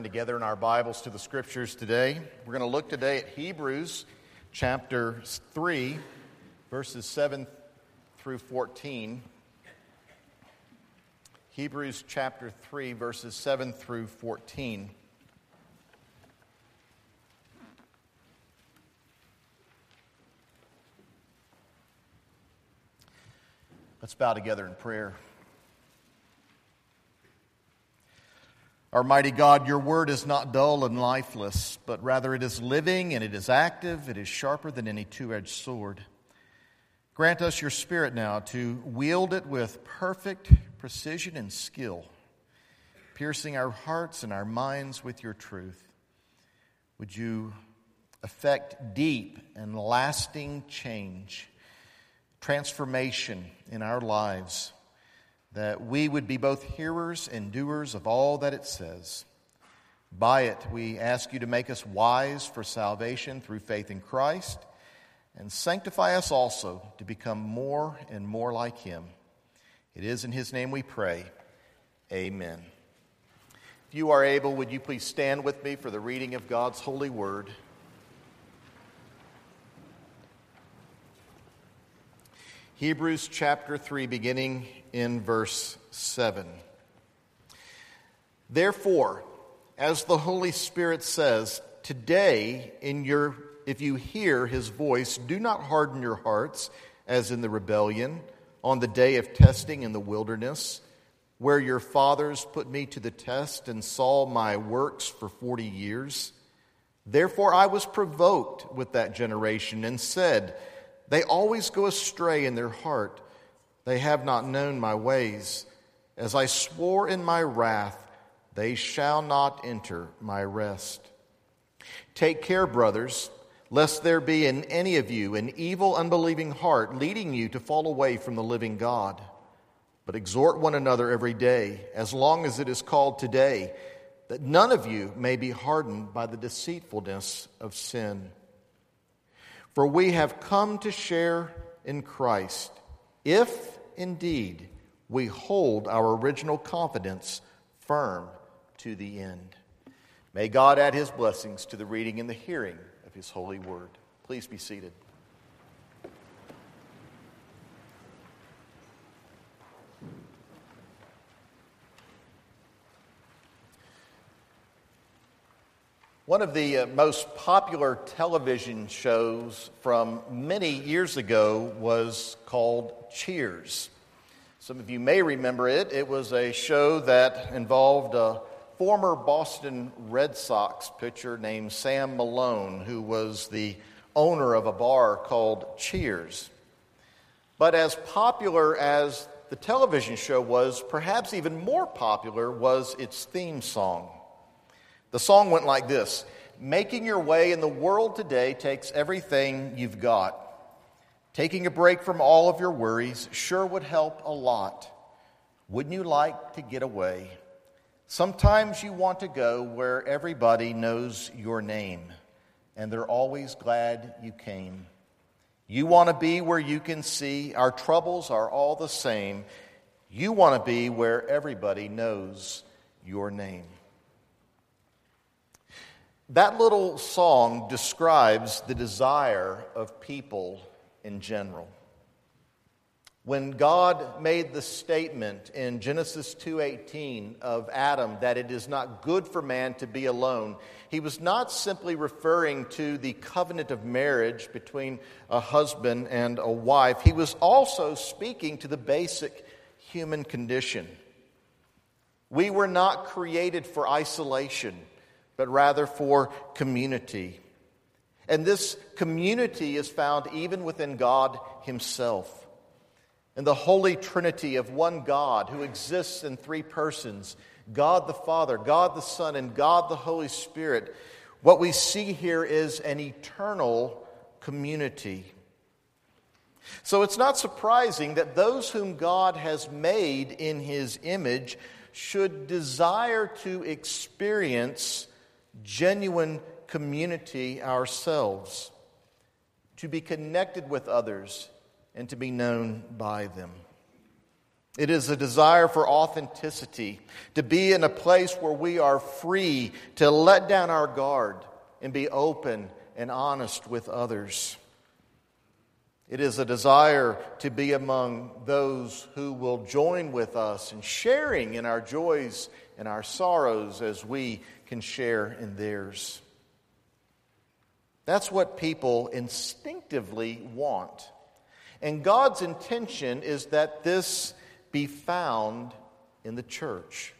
Together in our Bibles to the Scriptures today. We're going to look today at Hebrews chapter 3, verses 7 through 14. Hebrews chapter 3, verses 7 through 14. Let's bow together in prayer. Our mighty God, your word is not dull and lifeless, but rather it is living and it is active, it is sharper than any two-edged sword. Grant us your Spirit now to wield it with perfect precision and skill, piercing our hearts and our minds with your truth. Would you effect deep and lasting change, transformation in our lives, that we would be both hearers and doers of all that it says. By it, we ask you to make us wise for salvation through faith in Christ, and sanctify us also to become more and more like him. It is in his name we pray. Amen. If you are able, would you please stand with me for the reading of God's holy word? Hebrews chapter 3, beginning in verse 7. Therefore, as the Holy Spirit says, today, if you hear his voice, do not harden your hearts as in the rebellion on the day of testing in the wilderness, where your fathers put me to the test and saw my works for 40 years. Therefore I was provoked with that generation and said, they always go astray in their heart. They have not known my ways. As I swore in my wrath, they shall not enter my rest. Take care, brothers, lest there be in any of you an evil, unbelieving heart, leading you to fall away from the living God. But exhort one another every day, as long as it is called today, that none of you may be hardened by the deceitfulness of sin. For we have come to share in Christ, if indeed we hold our original confidence firm to the end. May God add his blessings to the reading and the hearing of his holy word. Please be seated. One of the most popular television shows from many years ago was called Cheers. Some of you may remember it. It was a show that involved a former Boston Red Sox pitcher named Sam Malone, who was the owner of a bar called Cheers. But as popular as the television show was, perhaps even more popular was its theme song. The song went like this: making your way in the world today takes everything you've got. Taking a break from all of your worries sure would help a lot. Wouldn't you like to get away? Sometimes you want to go where everybody knows your name, and they're always glad you came. You want to be where you can see our troubles are all the same. You want to be where everybody knows your name. That little song describes the desire of people in general. When God made the statement in Genesis 2:18 of Adam that it is not good for man to be alone, he was not simply referring to the covenant of marriage between a husband and a wife. He was also speaking to the basic human condition. We were not created for isolation, but rather for community. And this community is found even within God himself. In the Holy Trinity of one God who exists in three persons, God the Father, God the Son, and God the Holy Spirit, what we see here is an eternal community. So it's not surprising that those whom God has made in his image should desire to experience genuine community ourselves, to be connected with others and to be known by them. It is a desire for authenticity, to be in a place where we are free to let down our guard and be open and honest with others. It is a desire to be among those who will join with us in sharing in our joys and our sorrows as we can share in theirs. That's what people instinctively want. And God's intention is that this be found in the church.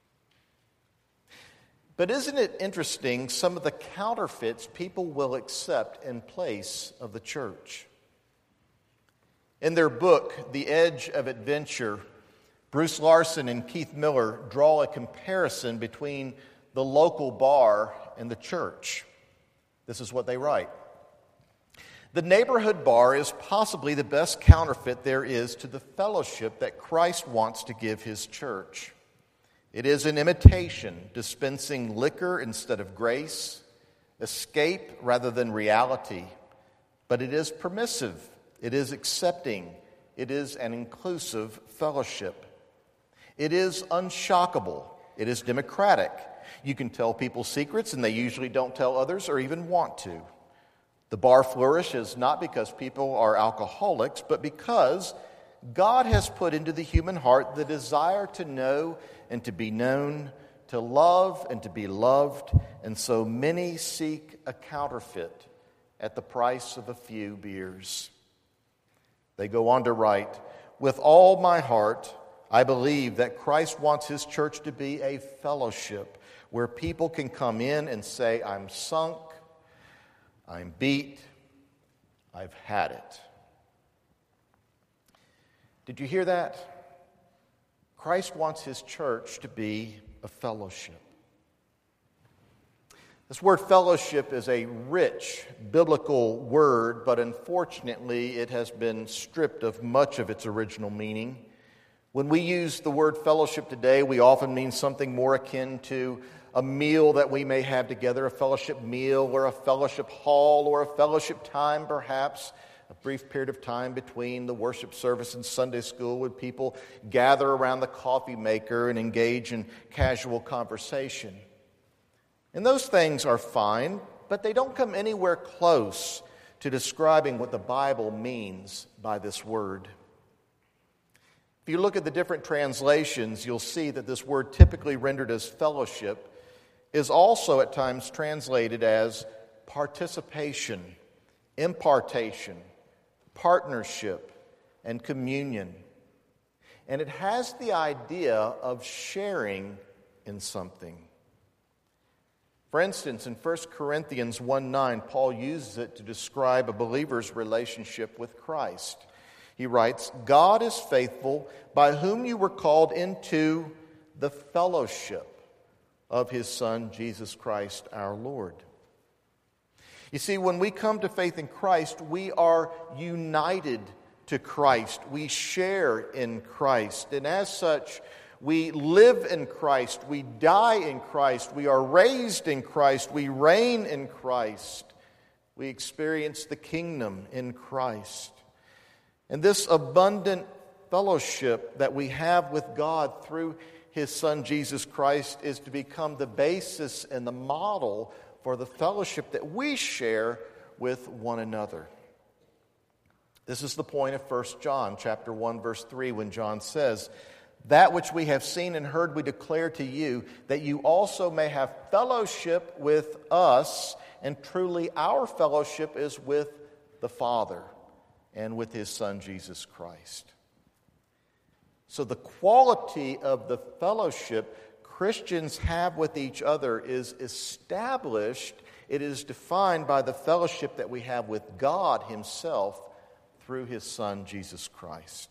But isn't it interesting some of the counterfeits people will accept in place of the church? In their book, The Edge of Adventure, Bruce Larson and Keith Miller draw a comparison between the local bar and the church. This is what they write. The neighborhood bar is possibly the best counterfeit there is to the fellowship that Christ wants to give His church. It is an imitation, dispensing liquor instead of grace, escape rather than reality. But it is permissive, it is accepting, it is an inclusive fellowship. It is unshockable, it is democratic. You can tell people secrets and they usually don't tell others or even want to. The bar flourishes not because people are alcoholics, but because God has put into the human heart the desire to know and to be known, to love and to be loved, and so many seek a counterfeit at the price of a few beers. They go on to write, "With all my heart, I believe that Christ wants His church to be a fellowship where people can come in and say, 'I'm sunk, I'm beat, I've had it.'" Did you hear that? Christ wants His church to be a fellowship. This word fellowship is a rich biblical word, but unfortunately it has been stripped of much of its original meaning. When we use the word fellowship today, we often mean something more akin to a meal that we may have together, a fellowship meal or a fellowship hall or a fellowship time perhaps, a brief period of time between the worship service and Sunday school when people gather around the coffee maker and engage in casual conversation. And those things are fine, but they don't come anywhere close to describing what the Bible means by this word. If you look at the different translations, you'll see that this word typically rendered as fellowship is also at times translated as participation, impartation, partnership, and communion. And it has the idea of sharing in something. For instance, in 1 Corinthians 1:9, Paul uses it to describe a believer's relationship with Christ. He writes, "God is faithful, by whom you were called into the fellowship of His Son, Jesus Christ our Lord." You see, when we come to faith in Christ, we are united to Christ. We share in Christ. And as such, we live in Christ. We die in Christ. We are raised in Christ. We reign in Christ. We experience the kingdom in Christ. And this abundant fellowship that we have with God through His Son, Jesus Christ, is to become the basis and the model for the fellowship that we share with one another. This is the point of 1 John chapter 1, verse 3, when John says, "That which we have seen and heard we declare to you, that you also may have fellowship with us, and truly our fellowship is with the Father and with His Son, Jesus Christ." So the quality of the fellowship Christians have with each other is established. It is defined by the fellowship that we have with God Himself through His Son, Jesus Christ.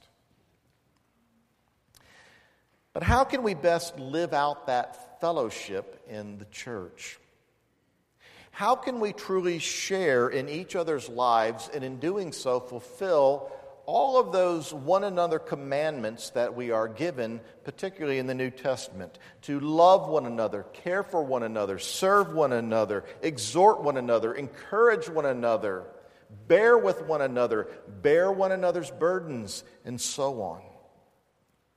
But how can we best live out that fellowship in the church? How can we truly share in each other's lives and in doing so fulfill all of those one another commandments that we are given, particularly in the New Testament? To love one another, care for one another, serve one another, exhort one another, encourage one another, bear with one another, bear one another's burdens, and so on.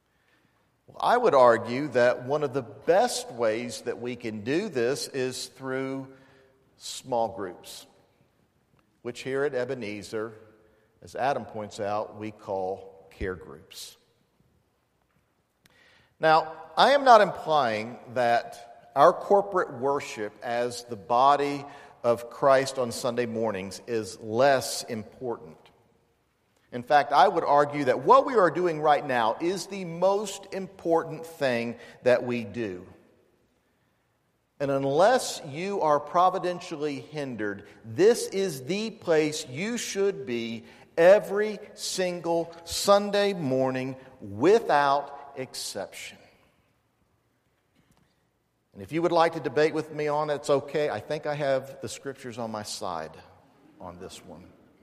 Well, I would argue that one of the best ways that we can do this is through small groups, which here at Ebenezer, as Adam points out, we call care groups. Now, I am not implying that our corporate worship as the body of Christ on Sunday mornings is less important. In fact, I would argue that what we are doing right now is the most important thing that we do. And unless you are providentially hindered, this is the place you should be every single Sunday morning without exception. And if you would like to debate with me on it, it's okay. I think I have the scriptures on my side on this one.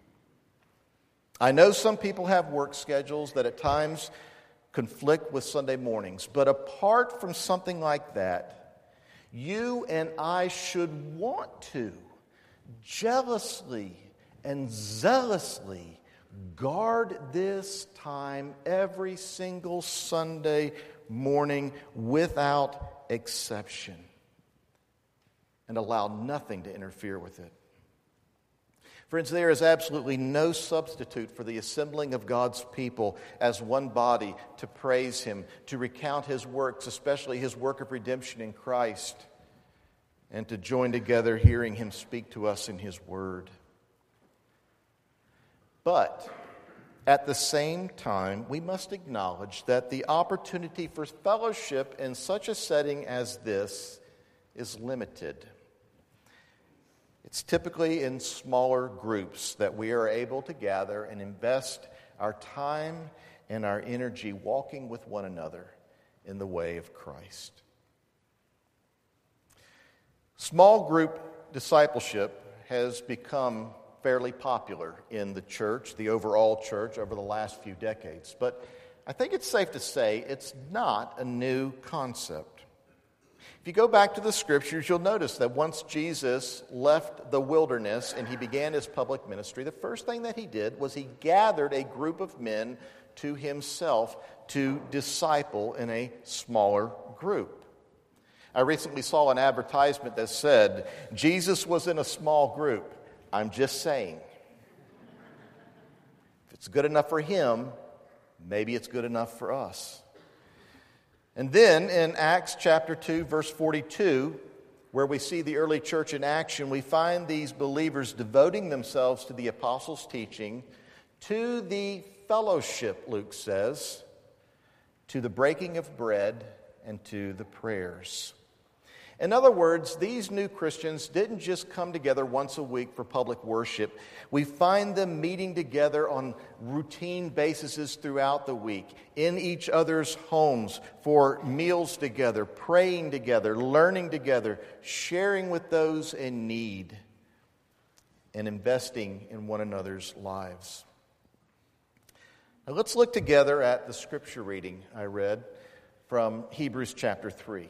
I know some people have work schedules that at times conflict with Sunday mornings, but apart from something like that, you and I should want to jealously and zealously guard this time every single Sunday morning without exception and allow nothing to interfere with it. Friends, there is absolutely no substitute for the assembling of God's people as one body to praise Him, to recount His works, especially His work of redemption in Christ, and to join together hearing Him speak to us in His Word. But at the same time, we must acknowledge that the opportunity for fellowship in such a setting as this is limited. It's typically in smaller groups that we are able to gather and invest our time and our energy walking with one another in the way of Christ. Small group discipleship has become fairly popular in the church, the overall church, over the last few decades. But I think it's safe to say it's not a new concept. If you go back to the scriptures, you'll notice that once Jesus left the wilderness and he began his public ministry, the first thing that he did was he gathered a group of men to himself to disciple in a smaller group. I recently saw an advertisement that said, Jesus was in a small group. I'm just saying. If it's good enough for him, maybe it's good enough for us. And then in Acts chapter 2, verse 42, where we see the early church in action, we find these believers devoting themselves to the apostles' teaching, to the fellowship, Luke says, to the breaking of bread, and to the prayers. In other words, these new Christians didn't just come together once a week for public worship. We find them meeting together on routine bases throughout the week, in each other's homes, for meals together, praying together, learning together, sharing with those in need, and investing in one another's lives. Now let's look together at the scripture reading I read from Hebrews chapter 3.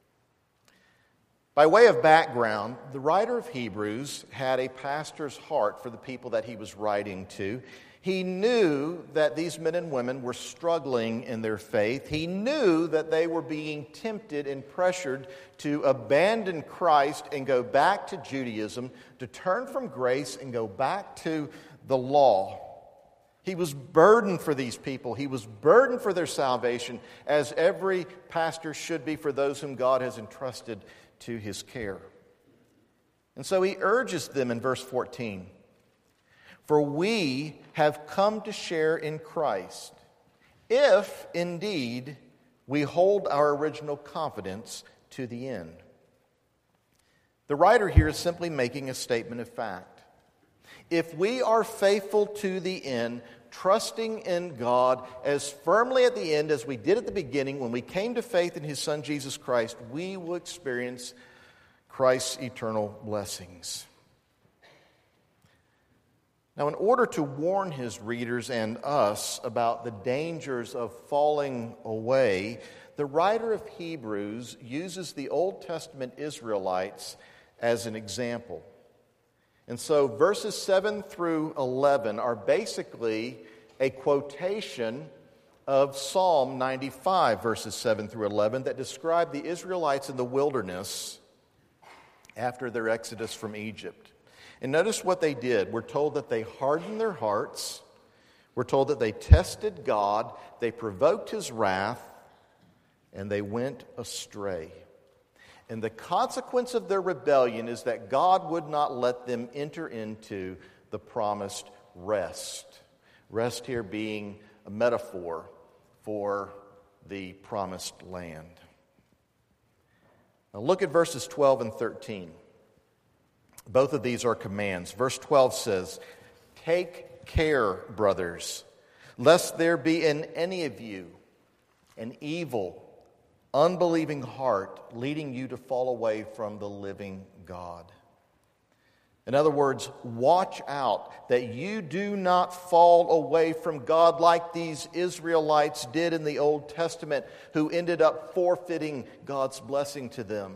By way of background, the writer of Hebrews had a pastor's heart for the people that he was writing to. He knew that these men and women were struggling in their faith. He knew that they were being tempted and pressured to abandon Christ and go back to Judaism, to turn from grace and go back to the law. He was burdened for these people. He was burdened for their salvation, as every pastor should be for those whom God has entrusted to his care. And so he urges them in verse 14, "For we have come to share in Christ, if indeed we hold our original confidence to the end." The writer here is simply making a statement of fact. If we are faithful to the end, trusting in God as firmly at the end as we did at the beginning when we came to faith in His Son Jesus Christ, we will experience Christ's eternal blessings. Now, in order to warn his readers and us about the dangers of falling away, the writer of Hebrews uses the Old Testament Israelites as an example. And so verses 7 through 11 are basically a quotation of Psalm 95, verses 7 through 11, that describe the Israelites in the wilderness after their exodus from Egypt. And notice what they did. We're told that they hardened their hearts. We're told that they tested God, they provoked His wrath, and they went astray. And the consequence of their rebellion is that God would not let them enter into the promised rest. Rest here being a metaphor for the promised land. Now look at verses 12 and 13. Both of these are commands. Verse 12 says, "Take care, brothers, lest there be in any of you an evil, unbelieving heart leading you to fall away from the living God." In other words, watch out that you do not fall away from God like these Israelites did in the Old Testament, who ended up forfeiting God's blessing to them.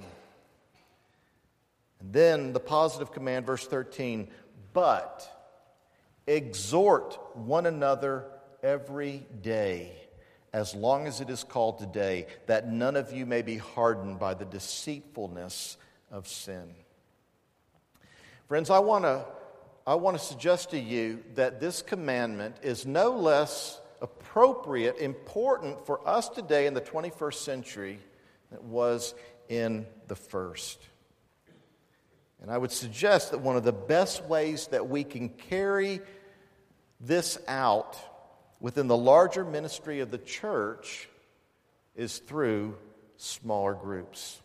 And then the positive command, verse 13, "But exhort one another every day, as long as it is called today, that none of you may be hardened by the deceitfulness of sin." Friends, I want to suggest to you that this commandment is no less appropriate, important for us today in the 21st century than it was in the first. And I would suggest that one of the best ways that we can carry this out within the larger ministry of the church is through smaller groups.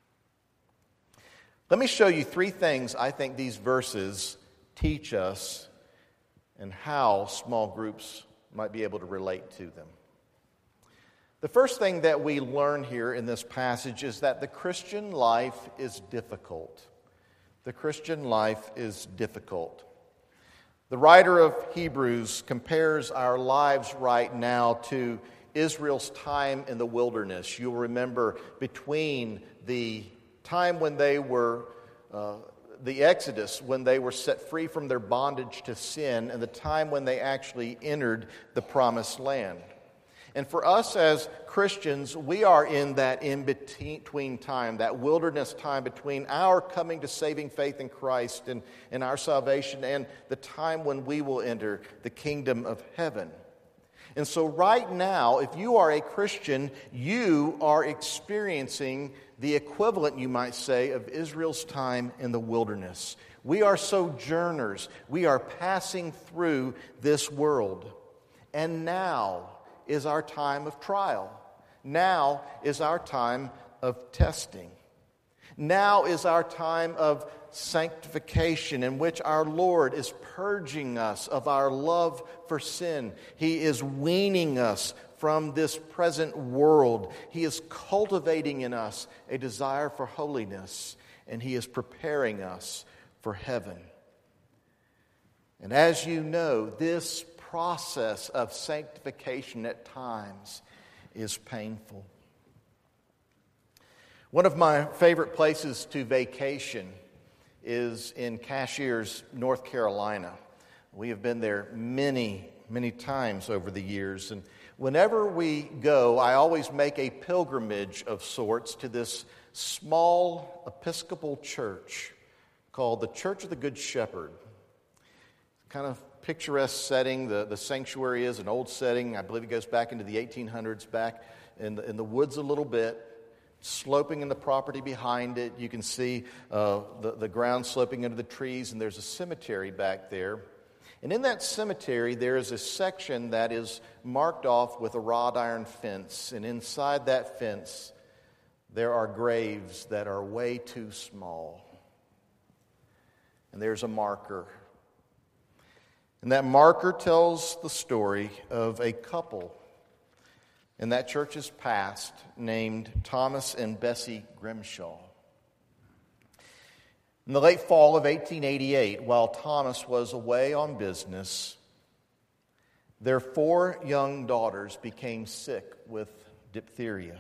Let me show you three things I think these verses teach us and how small groups might be able to relate to them. The first thing that we learn here in this passage is that the Christian life is difficult. The Christian life is difficult. The writer of Hebrews compares our lives right now to Israel's time in the wilderness. You'll remember between the time when they were, the Exodus, when they were set free from their bondage to sin, and the time when they actually entered the promised land. And for us as Christians, we are in that in-between time, that wilderness time between our coming to saving faith in Christ and our salvation and the time when we will enter the kingdom of heaven. And so right now, if you are a Christian, you are experiencing the equivalent, you might say, of Israel's time in the wilderness. We are sojourners. We are passing through this world. And now is our time of trial. Now is our time of testing. Now is our time of sanctification, in which our Lord is purging us of our love for sin. He is weaning us from this present world. He is cultivating in us a desire for holiness, and He is preparing us for heaven. And as you know, this process of sanctification at times is painful. One of my favorite places to vacation is in Cashiers, North Carolina. We have been there many, many times over the years. And whenever we go, I always make a pilgrimage of sorts to this small Episcopal church called the Church of the Good Shepherd. Kind of picturesque setting. The sanctuary is an old setting. I believe it goes back into the 1800s, back in the woods a little bit. Sloping in the property behind it. You can see the ground sloping into the trees, and there's a cemetery back there. And in that cemetery, there is a section that is marked off with a wrought iron fence. And inside that fence, there are graves that are way too small. And there's a marker. And that marker tells the story of a couple in that church's past named Thomas and Bessie Grimshaw. In the late fall of 1888, while Thomas was away on business, their 4 young daughters became sick with diphtheria.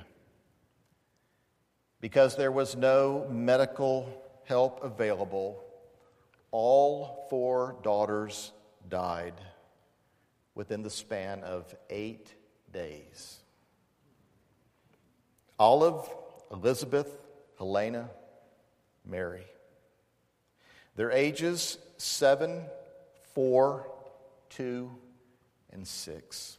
Because there was no medical help available, all 4 daughters died within the span of 8 days. Olive, Elizabeth, Helena, Mary. Their ages 7, 4, 2, and 6.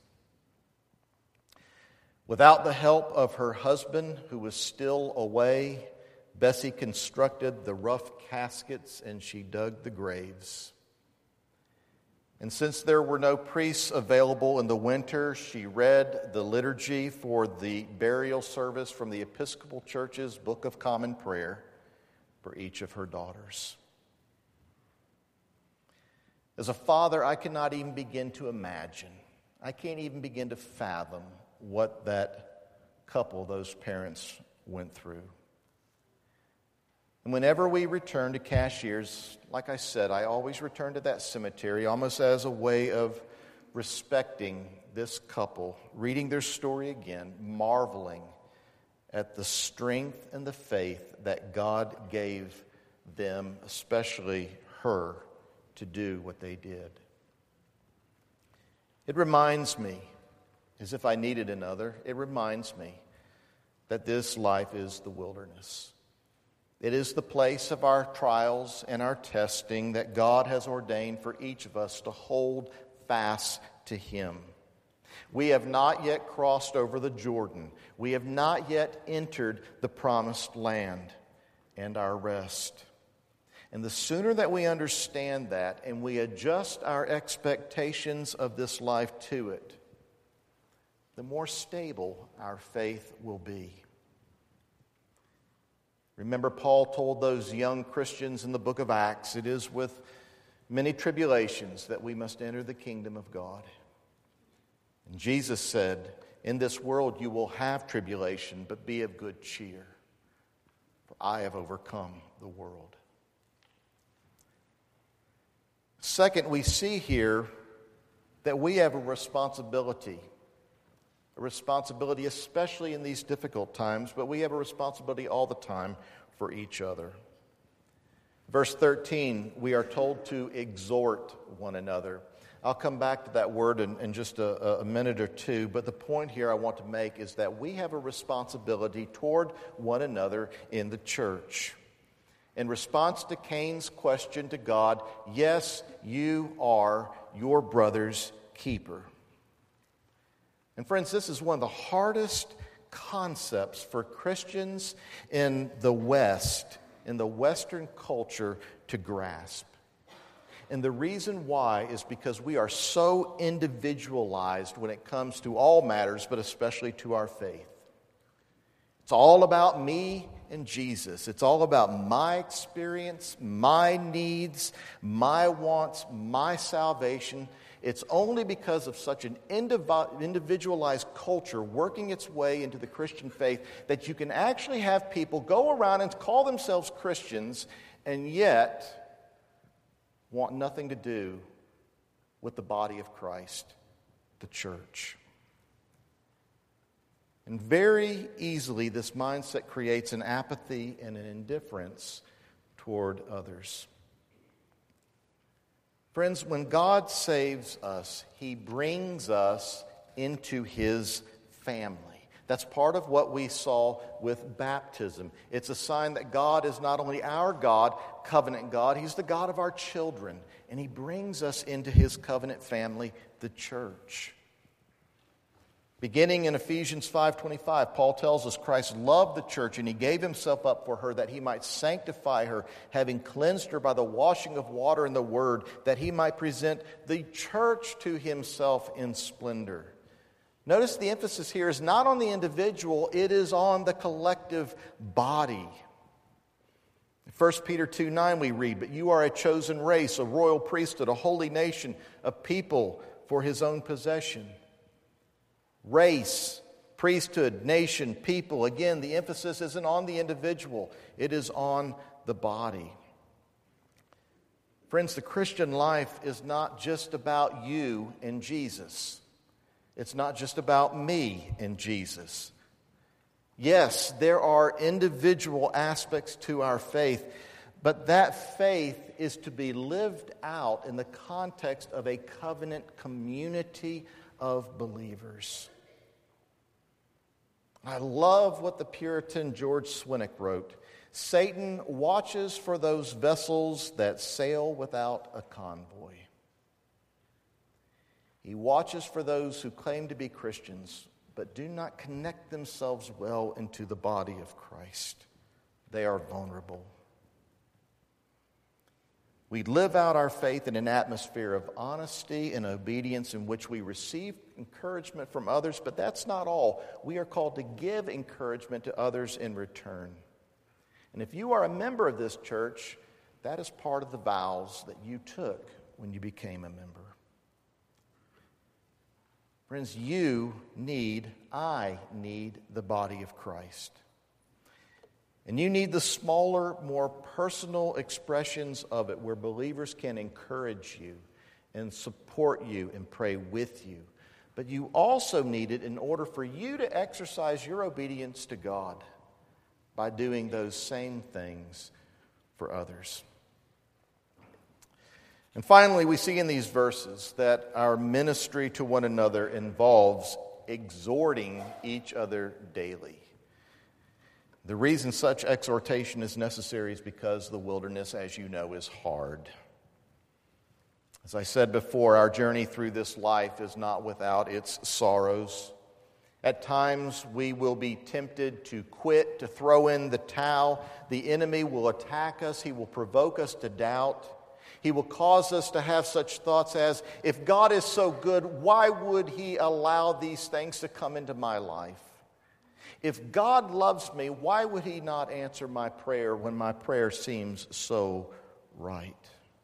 Without the help of her husband, who was still away, Bessie constructed the rough caskets and she dug the graves. And since there were no priests available in the winter, she read the liturgy for the burial service from the Episcopal Church's Book of Common Prayer for each of her daughters. As a father, I cannot even begin to imagine. I can't even begin to fathom what that couple, those parents, went through. And whenever we return to Cashiers, like I said, I always return to that cemetery almost as a way of respecting this couple, reading their story again, marveling at the strength and the faith that God gave them, especially her, to do what they did. It reminds me, as if I needed another, it reminds me that this life is the wilderness. It is the place of our trials and our testing that God has ordained for each of us to hold fast to Him. We have not yet crossed over the Jordan. We have not yet entered the promised land and our rest. And the sooner that we understand that and we adjust our expectations of this life to it, the more stable our faith will be. Remember, Paul told those young Christians in the book of Acts, it is with many tribulations that we must enter the kingdom of God. And Jesus said, in this world you will have tribulation, but be of good cheer, for I have overcome the world. Second, we see here that we have a responsibility especially in these difficult times, but we have a responsibility all the time for each other. Verse 13, we are told to exhort one another. I'll come back to that word in just a minute or two, but the point here I want to make is that we have a responsibility toward one another in the church. In response to Cain's question to God, yes, you are your brother's keeper. And friends, this is one of the hardest concepts for Christians in the West, in the Western culture, to grasp. And the reason why is because we are so individualized when it comes to all matters, but especially to our faith. It's all about me and Jesus. It's all about my experience, my needs, my wants, my salvation. It's only because of such an individualized culture working its way into the Christian faith that you can actually have people go around and call themselves Christians and yet want nothing to do with the body of Christ, the church. And very easily this mindset creates an apathy and an indifference toward others. Friends, when God saves us, He brings us into His family. That's part of what we saw with baptism. It's a sign that God is not only our God, covenant God, He's the God of our children. And He brings us into His covenant family, the church. Beginning in Ephesians 5:25, Paul tells us Christ loved the church and He gave Himself up for her that He might sanctify her, having cleansed her by the washing of water and the word, that He might present the church to Himself in splendor. Notice the emphasis here is not on the individual, it is on the collective body. 1 Peter 2:9 we read, but you are a chosen race, a royal priesthood, a holy nation, a people for His own possession. Race, priesthood, nation, people. Again, the emphasis isn't on the individual. It is on the body. Friends, the Christian life is not just about you and Jesus. It's not just about me and Jesus. Yes, there are individual aspects to our faith, but that faith is to be lived out in the context of a covenant community of believers. I love what the Puritan George Swinnock wrote. Satan watches for those vessels that sail without a convoy. He watches for those who claim to be Christians, but do not connect themselves well into the body of Christ. They are vulnerable. We live out our faith in an atmosphere of honesty and obedience in which we receive encouragement from others, but that's not all. We are called to give encouragement to others in return. And if you are a member of this church, that is part of the vows that you took when you became a member. Friends, I need the body of Christ. And you need the smaller, more personal expressions of it where believers can encourage you and support you and pray with you. But you also need it in order for you to exercise your obedience to God by doing those same things for others. And finally, we see in these verses that our ministry to one another involves exhorting each other daily. The reason such exhortation is necessary is because the wilderness, as you know, is hard. As I said before, our journey through this life is not without its sorrows. At times, we will be tempted to quit, to throw in the towel. The enemy will attack us. He will provoke us to doubt. He will cause us to have such thoughts as, if God is so good, why would He allow these things to come into my life? If God loves me, why would He not answer my prayer when my prayer seems so right?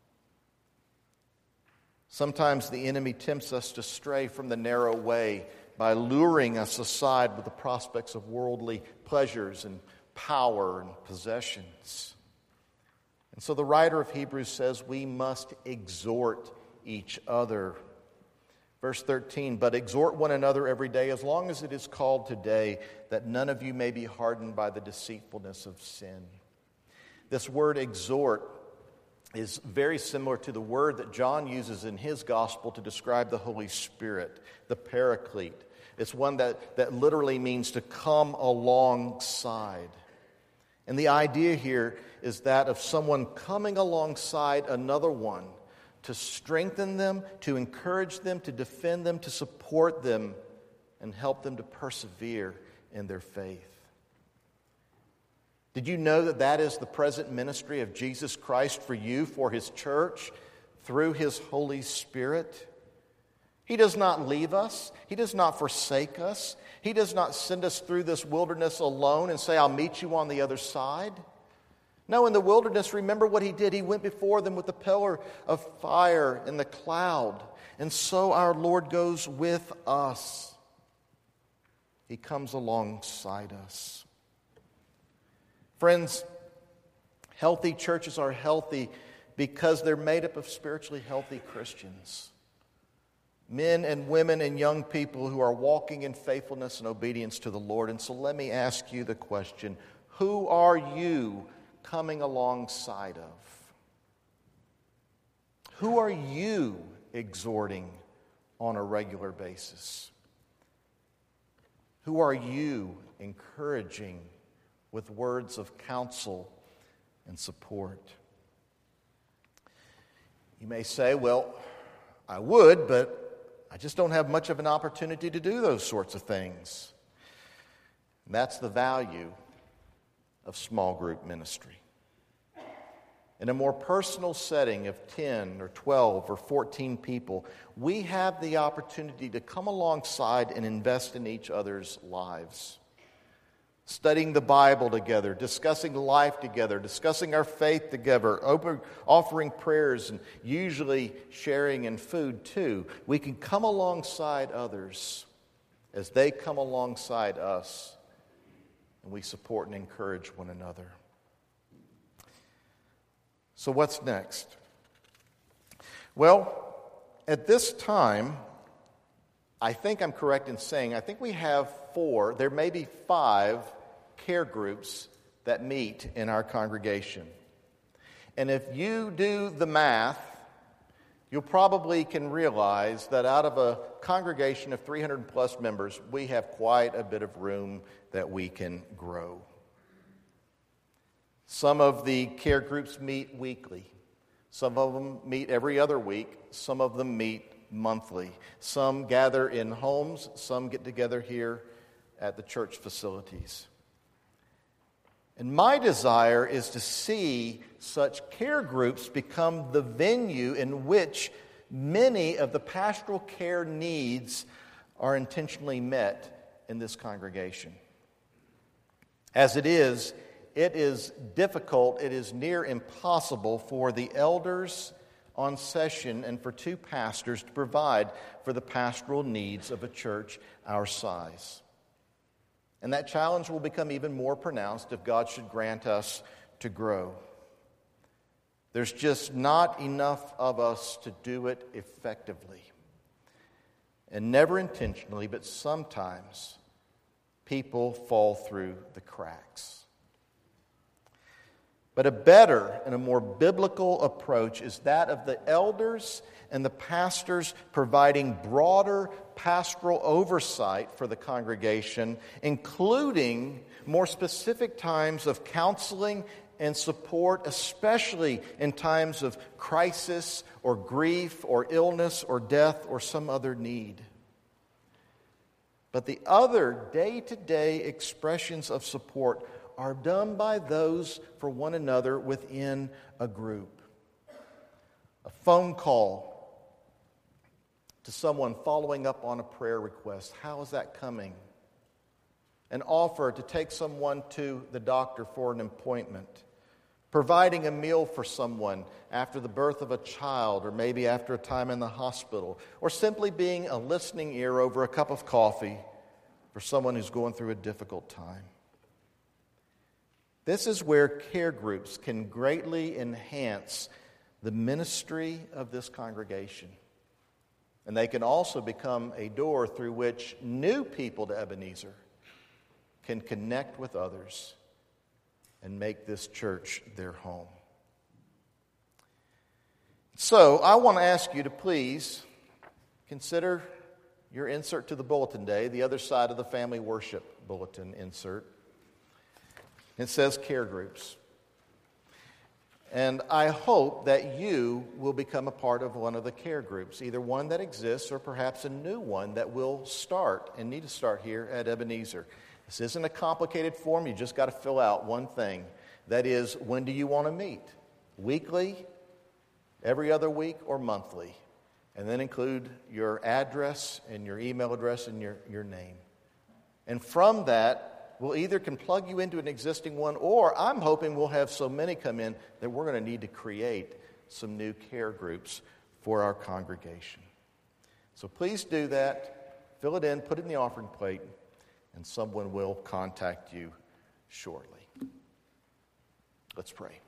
Sometimes the enemy tempts us to stray from the narrow way by luring us aside with the prospects of worldly pleasures and power and possessions. And so the writer of Hebrews says we must exhort each other. Verse 13, but exhort one another every day, as long as it is called today, that none of you may be hardened by the deceitfulness of sin. This word exhort is very similar to the word that John uses in his gospel to describe the Holy Spirit, the Paraclete. It's one that literally means to come alongside. And the idea here is that of someone coming alongside another one to strengthen them, to encourage them, to defend them, to support them, and help them to persevere in their faith. Did you know that that is the present ministry of Jesus Christ for you, for His church, through His Holy Spirit? He does not leave us. He does not forsake us. He does not send us through this wilderness alone and say, I'll meet you on the other side. No, in the wilderness, remember what He did. He went before them with the pillar of fire and the cloud. And so our Lord goes with us. He comes alongside us. Friends, healthy churches are healthy because they're made up of spiritually healthy Christians. Men and women and young people who are walking in faithfulness and obedience to the Lord. And so let me ask you the question, who are you coming alongside of? Who are you exhorting on a regular basis? Who are you encouraging with words of counsel and support? You may say, well, I would, but I just don't have much of an opportunity to do those sorts of things. And that's the value of small group ministry. In a more personal setting of 10 or 12 or 14 people, we have the opportunity to come alongside and invest in each other's lives. Studying the Bible together, discussing life together, discussing our faith together, offering prayers, and usually sharing in food too. We can come alongside others as they come alongside us, and we support and encourage one another. So what's next? Well, at this time, I think I'm correct in saying, I think we have 4, there may be 5 care groups that meet in our congregation. And if you do the math, you'll probably can realize that out of a congregation of 300 plus members, we have quite a bit of room that we can grow. Some of the care groups meet weekly. Some of them meet every other week. Some of them meet monthly. Some gather in homes. Some get together here at the church facilities. And my desire is to see such care groups become the venue in which many of the pastoral care needs are intentionally met in this congregation. As it is difficult, it is near impossible for the elders on session and for two pastors to provide for the pastoral needs of a church our size. And that challenge will become even more pronounced if God should grant us to grow. There's just not enough of us to do it effectively. And never intentionally, but sometimes people fall through the cracks. But a better and a more biblical approach is that of the elders and the pastors providing broader pastoral oversight for the congregation, including more specific times of counseling and support, especially in times of crisis or grief or illness or death or some other need. But the other day-to-day expressions of support are done by those for one another within a group. A phone call to someone following up on a prayer request. How is that coming? An offer to take someone to the doctor for an appointment. Providing a meal for someone after the birth of a child or maybe after a time in the hospital. Or simply being a listening ear over a cup of coffee for someone who's going through a difficult time. This is where care groups can greatly enhance the ministry of this congregation. And they can also become a door through which new people to Ebenezer can connect with others and make this church their home. So I want to ask you to please consider your insert to the bulletin day, the other side of the family worship bulletin insert. It says care groups. And I hope that you will become a part of one of the care groups, either one that exists or perhaps a new one that will start and need to start here at Ebenezer. This isn't a complicated form. You just got to fill out one thing. That is, when do you want to meet? Weekly, every other week, or monthly? And then include your address and your email address and your name. And from that, we'll either can plug you into an existing one, or I'm hoping we'll have so many come in that we're going to need to create some new care groups for our congregation. So please do that. Fill it in, put it in the offering plate, and someone will contact you shortly. Let's pray.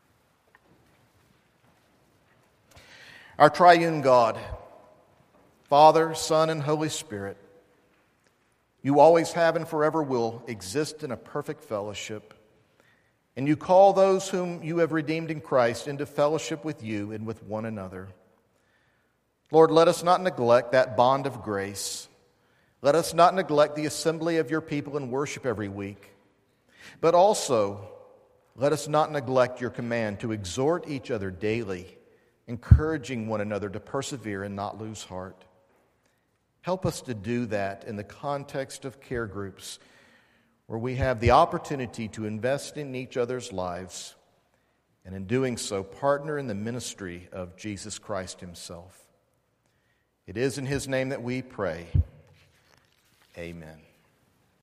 Our triune God, Father, Son, and Holy Spirit, you always have and forever will exist in a perfect fellowship. And you call those whom you have redeemed in Christ into fellowship with you and with one another. Lord, let us not neglect that bond of grace. Let us not neglect the assembly of your people in worship every week. But also, let us not neglect your command to exhort each other daily, encouraging one another to persevere and not lose heart. Help us to do that in the context of care groups, where we have the opportunity to invest in each other's lives, and in doing so, partner in the ministry of Jesus Christ himself. It is in his name that we pray. Amen.